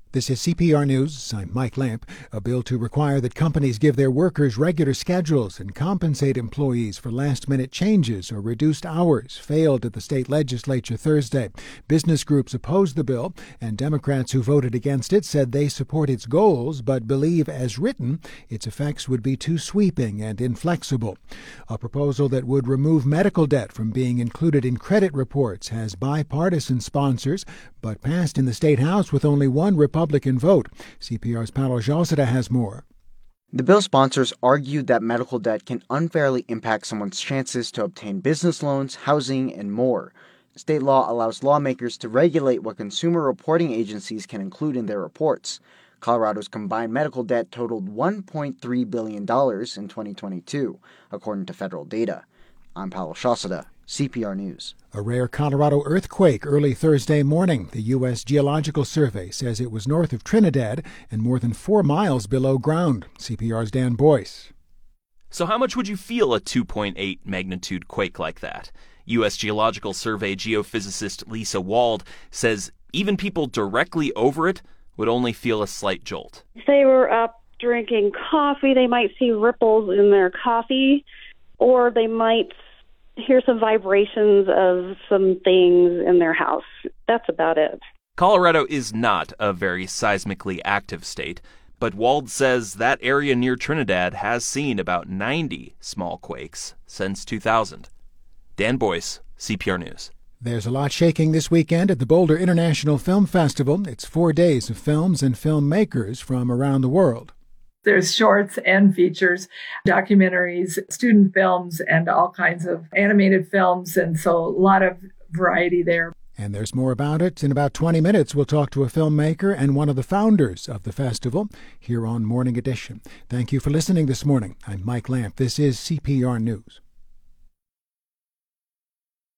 This is CPR News. I'm Mike Lamp. A bill to require that companies give their workers regular schedules and compensate employees for last-minute changes or reduced hours failed at the state legislature Thursday. Business groups opposed the bill, and Democrats who voted against it said they support its goals but believe, as written, its effects would be too sweeping and inflexible. A proposal that would remove medical debt from being included in credit reports has bipartisan sponsors, but passed in the State House with only one Republican vote. CPR's Paolo Josada has more. The bill sponsors argued that medical debt can unfairly impact someone's chances to obtain business loans, housing, and more. State law allows lawmakers to regulate what consumer reporting agencies can include in their reports. Colorado's combined medical debt totaled $1.3 billion in 2022, according to federal data. I'm Paolo Josada, CPR News. A rare Colorado earthquake early Thursday morning. The U.S. Geological Survey says it was north of Trinidad and more than 4 miles below ground. CPR's Dan Boyce. So how much would you feel a 2.8 magnitude quake like that? U.S. Geological Survey geophysicist Lisa Wald says even people directly over it would only feel a slight jolt. If they were up drinking coffee, they might see ripples in their coffee, or they might hear some vibrations of some things in their house. That's about it. Colorado is not a very seismically active state, but Wald says that area near Trinidad has seen about 90 small quakes since 2000. Dan Boyce, CPR News. There's a lot shaking this weekend at the Boulder International Film Festival. It's 4 days of films and filmmakers from around the world. There's shorts and features, documentaries, student films, and all kinds of animated films. And so a lot of variety there. And there's more about it. In about 20 minutes, we'll talk to a filmmaker and one of the founders of the festival here on Morning Edition. Thank you for listening this morning. I'm Mike Lamp. This is CPR News.